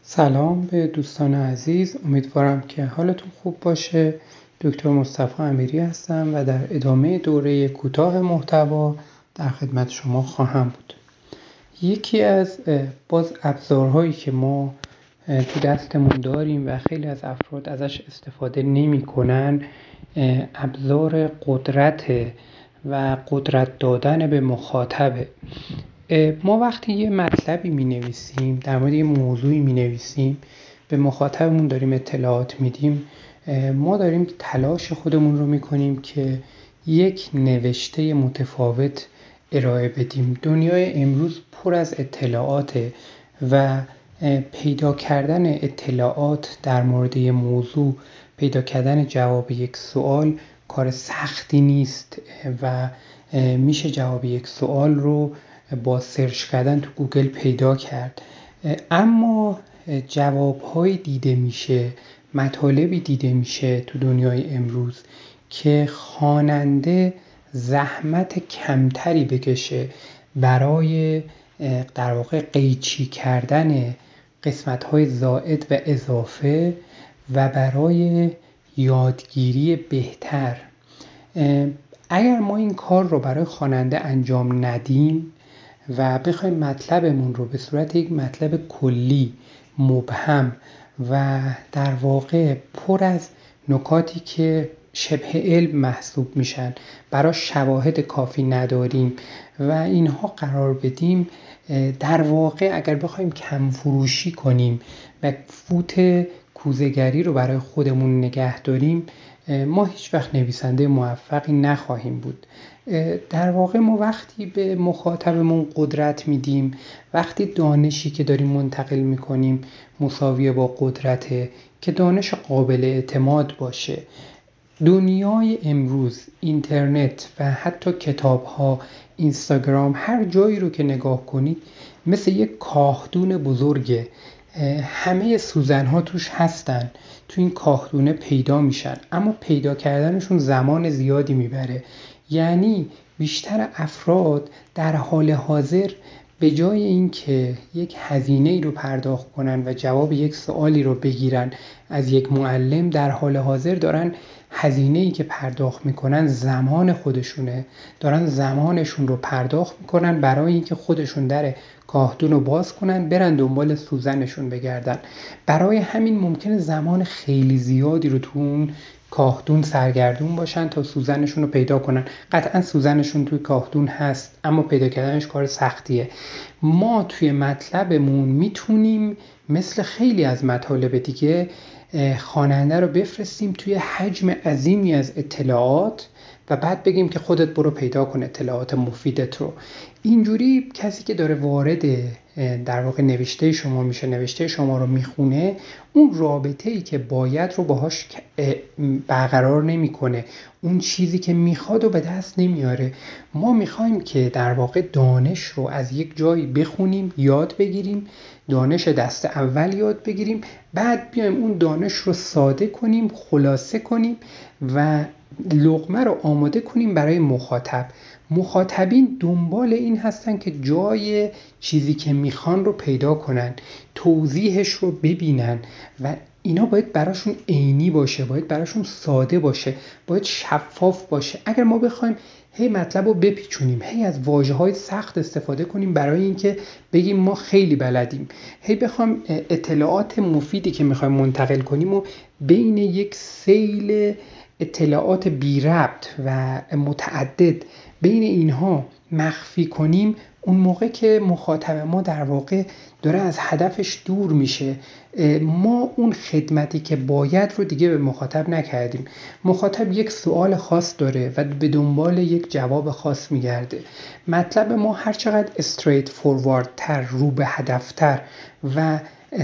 سلام به دوستان عزیز، امیدوارم که حالتون خوب باشه. دکتر مصطفی امیری هستم و در ادامه دوره کوتاه محتوا در خدمت شما خواهم بود. یکی از ابزارهایی که ما تو دستمون داریم و خیلی از افراد ازش استفاده نمی کنن ابزار قدرت و قدرت دادن به مخاطبه. ما وقتی یه مطلبی می نویسیم، در مورد یه موضوعی می نویسیم، به مخاطبمون داریم اطلاعات میدیم، ما داریم تلاش خودمون رو می کنیم که یک نوشته متفاوت ارائه بدیم. دنیای امروز پر از اطلاعاته و پیدا کردن اطلاعات در مورد یه موضوع، پیدا کردن جواب یک سوال کار سختی نیست و میشه جواب یک سوال رو با سرچ کردن تو گوگل پیدا کرد. اما جواب‌های دیده میشه، مطالبی دیده میشه تو دنیای امروز که خواننده زحمت کمتری بکشه برای در واقع قیچی کردن قسمت‌های زائد و اضافه و برای یادگیری بهتر. اگر ما این کار رو برای خواننده انجام ندیم و بخوایم مطلبمون رو به صورت یک مطلب کلی، مبهم و در واقع پر از نکاتی که شبه علم محسوب میشن برای شواهد کافی نداریم و اینها قرار بدیم، در واقع اگر بخوایم کم فروشی کنیم و فوت کوزه‌گری رو برای خودمون نگه داریم، ما هیچ وقت نویسنده موفقی نخواهیم بود. در واقع ما وقتی به مخاطبمون قدرت میدیم، وقتی دانشی که داریم منتقل میکنیم مساویه با قدرته که دانش قابل اعتماد باشه. دنیای امروز، اینترنت و حتی کتاب‌ها، اینستاگرام، هر جایی رو که نگاه کنید مثل یک کاهدون بزرگه. همه سوزن‌ها توش هستن، تو این کاهدونه پیدا میشن، اما پیدا کردنشون زمان زیادی میبره. یعنی بیشتر افراد در حال حاضر به جای اینکه یک هزینه‌ای رو پرداخت کنن و جواب یک سوالی رو بگیرن از یک معلم، در حال حاضر دارن هزینه‌ای که پرداخت میکنن زمان خودشونه، دارن زمانشون رو پرداخت میکنن برای اینکه خودشون در کاهدون رو باز کنن، برن دنبال سوزنشون بگردن. برای همین ممکنه زمان خیلی زیادی رو تو اون کاهدون سرگردون باشن تا سوزنشون رو پیدا کنن. قطعا سوزنشون توی کاهدون هست، اما پیدا کردنش کار سختیه. ما توی مطلبمون میتونیم مثل خیلی از مطالب دیگه خواننده رو بفرستیم توی حجم عظیمی از اطلاعات و بعد بگیم که خودت برو پیدا کن اطلاعات مفیدت رو. اینجوری کسی که داره وارد در واقع نوشته شما میشه، نوشته شما رو میخونه، اون رابطه‌ای که باید رو باهاش برقرار نمیکنه، اون چیزی که میخواد رو به دست نمیاره. ما میخوایم که در واقع دانش رو از یک جایی بخونیم، یاد بگیریم، دانش دست اول یاد بگیریم، بعد بیایم اون دانش رو ساده کنیم، خلاصه کنیم و لقمه رو آماده کنیم برای مخاطب. مخاطبین دنبال این هستن که جای چیزی که میخوان رو پیدا کنن، توضیحش رو ببینن و اینا باید براشون عینی باشه، باید براشون ساده باشه، باید شفاف باشه. اگر ما بخوایم هی مطلب رو بپیچونیم، هی از واژه‌های سخت استفاده کنیم برای اینکه بگیم ما خیلی بلدیم، هی بخوام اطلاعات مفیدی که میخوایم منتقل کنیم و بین یک سیل اطلاعات بی ربط و متعدد بین اینها مخفی کنیم، اون موقع که مخاطب ما در واقع داره از هدفش دور میشه. ما اون خدمتی که باید رو دیگه به مخاطب نکردیم. مخاطب یک سوال خاص داره و به دنبال یک جواب خاص میگرده. مطلب ما هر چقدر استریت فوروارد تر، رو به هدف تر و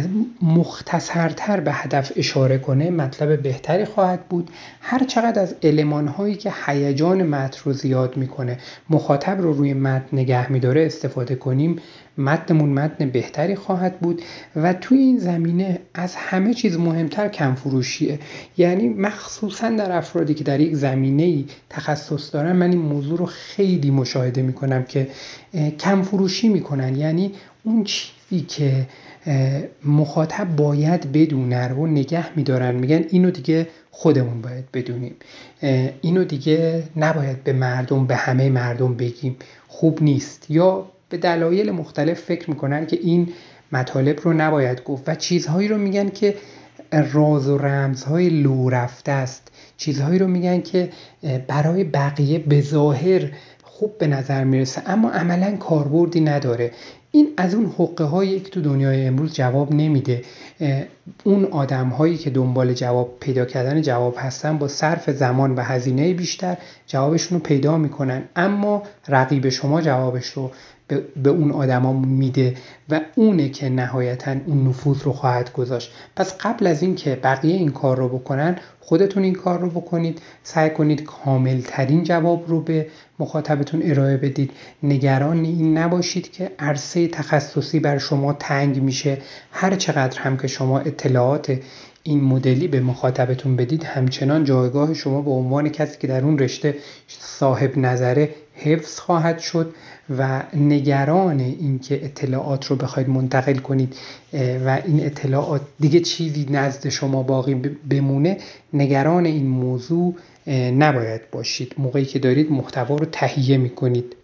مختصرتر به هدف اشاره کنه، مطلب بهتری خواهد بود. هر چقدر از المان‌هایی که هیجان متن رو زیاد میکنه، مخاطب رو روی متن نگه میداره استفاده کنیم، متنمون متن بهتری خواهد بود. و توی این زمینه از همه چیز مهمتر کم فروشیه. یعنی مخصوصا در افرادی که در یک زمینه‌ای تخصص دارن، من این موضوع رو خیلی مشاهده میکنم که کم فروشی میکنن. یعنی اون چیزی که مخاطب باید بدونه رو نگه میدارن، میگن اینو دیگه خودمون باید بدونیم، اینو دیگه نباید به همه مردم بگیم، خوب نیست، یا به دلایل مختلف فکر میکنن که این مطالب رو نباید گفت و چیزهایی رو میگن که راز و رمزهای لو رفته است، چیزهایی رو میگن که برای بقیه به ظاهر خوب به نظر میرسه اما عملاً کاربردی نداره. این از اون حقه هایی که تو دنیای امروز جواب نمیده. اون آدم هایی که دنبال پیدا کردن جواب هستن با صرف زمان و هزینه بیشتر جوابشون رو پیدا میکنن، اما رقیب شما جوابش رو به اون آدما میده و اونه که نهایتاً اون نفوذ رو خواهد گذاشت. پس قبل از این که بقیه این کار رو بکنن، خودتون این کار رو بکنید، سعی کنید کامل ترین جواب رو به مخاطبتون ارائه بدید. نگران این نباشید که عرصه تخصصی بر شما تنگ میشه. هر چقدر هم که شما اطلاعات این مدلی به مخاطبتون بدید، همچنان جایگاه شما به عنوان کسی که در اون رشته صاحب نظره حفظ خواهد شد و نگران این که اطلاعات رو بخواید منتقل کنید و این اطلاعات دیگه چیزی نزد شما باقی بمونه، نگران این موضوع نباید باشید موقعی که دارید محتوا رو تهیه میکنید.